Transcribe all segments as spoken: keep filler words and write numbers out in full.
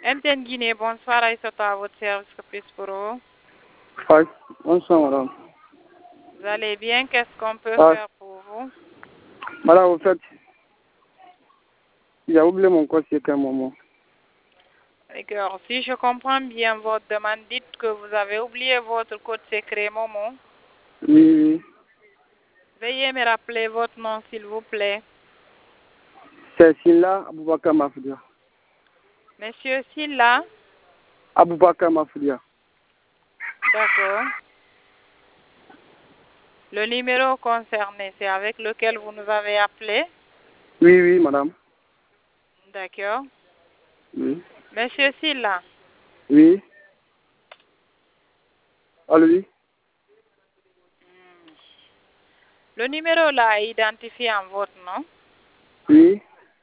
M T N Guinée, bonsoir, Aïssata, à votre service, que puis pour vous? Oui, bonsoir, madame. Vous allez bien? Qu'est-ce qu'on peut Ah. faire pour vous? Madame, au fait, j'ai oublié mon code secret un moment. D'accord. Si je comprends bien votre demande, dites que vous avez oublié votre code secret, Momo. Oui, oui. Veuillez me rappeler votre nom, s'il vous plaît. C'est Silla Aboubakar Mafoudia. Monsieur Silla? Aboubakar Mafoudia. D'accord. Le numéro concerné, c'est avec lequel vous nous avez appelé? Oui, oui, madame. D'accord. Oui. Monsieur Silla? Oui. Allô, oui. Le numéro là est identifié en votre nom? Oui.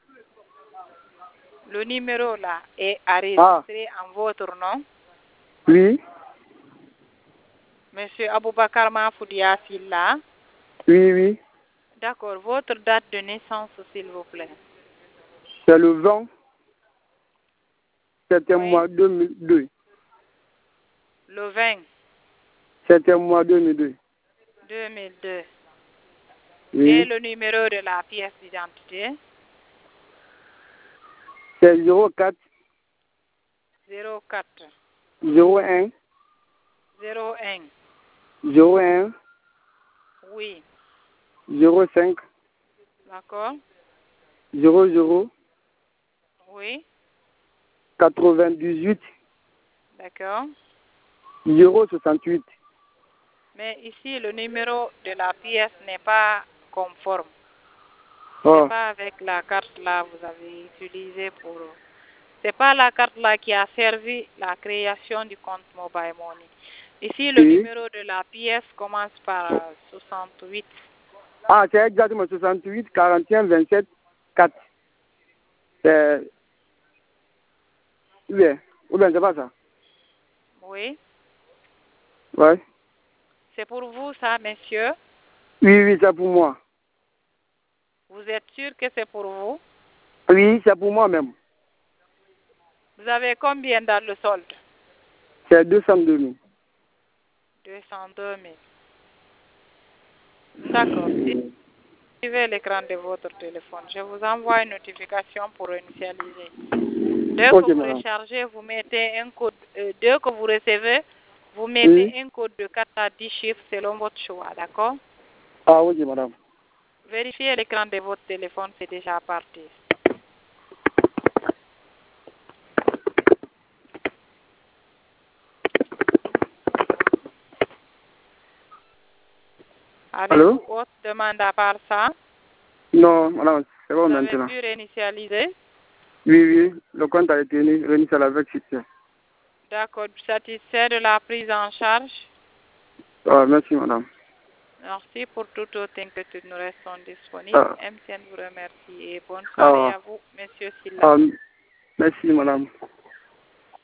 Le numéro là est enregistré ah. en votre nom? Oui. Monsieur Aboubakar Mafoudia Silla? Oui, oui. D'accord. Votre date de naissance, s'il vous plaît? C'est le vingt. C'était Oui. mois deux mille deux. Le vingt? C'était mois deux mille deux. deux mille deux. Oui. Et le numéro de la pièce d'identité? C'est zéro quatre. zéro quatre. zéro un. zéro un. zéro un. Oui. zéro cinq. D'accord. zéro zéro. Oui. quatre-vingt-dix-huit. D'accord. zéro soixante-huit. Mais ici, le numéro de la pièce n'est pas conforme. Oh. C'est pas avec la carte là vous avez utilisé pour... C'est pas la carte là qui a servi la création du compte Mobile Money. Ici, le Oui. numéro de la pièce commence par euh, soixante-huit. Ah, c'est exactement soixante-huit, quarante et un, vingt-sept, quatre. C'est... Ou bien, ou bien c'est pas ça? Oui. Ouais. C'est pour vous ça, monsieur? Oui, oui, c'est pour moi. Vous êtes sûr que c'est pour vous? Oui, c'est pour moi même. Vous avez combien dans le solde? C'est deux cent deux mille. deux cent deux mille. D'accord. Activez l'écran de votre téléphone. Je vous envoie une notification pour initialiser. Dès Ok, que vous madame. rechargez, vous mettez un code. Euh, dès que vous recevez, vous mettez Oui. un code de quatre à dix chiffres selon votre choix, d'accord? Ah, ok, madame. Vérifiez l'écran de votre téléphone, c'est déjà parti. Avez-vous autre demande à part ça? Non, madame, c'est bon vous maintenant. Vous avez pu réinitialiser? Oui, oui, le compte a été réinitialisé avec succès. D'accord, satisfait de la prise en charge? Ah, merci, madame. Merci pour toute autre inquiétude. Nous restons disponibles. Ah. M T N vous remercie et bonne soirée Ah. à vous, monsieur Silla. Ah, merci, madame.